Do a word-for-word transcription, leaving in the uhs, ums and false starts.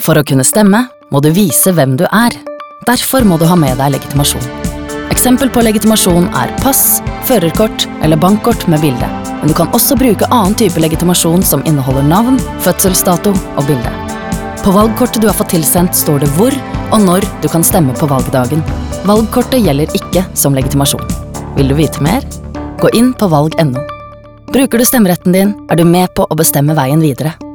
For å kunne stemme, må du vise hvem du er. Derfor må du ha med deg legitimasjon. Eksempel på legitimasjon er pass, førerkort eller bankkort med bilde. Men du kan også bruke annen type legitimasjon som inneholder navn, fødselsdato og bilde. På valgkortet du har fått tilsendt står det hvor og når du kan stemme på valgdagen. Valgkortet gjelder ikke som legitimasjon. Vil du vite mer? Gå inn på valg punktum no. Bruker du stemmeretten din, er du med på å bestemme veien videre.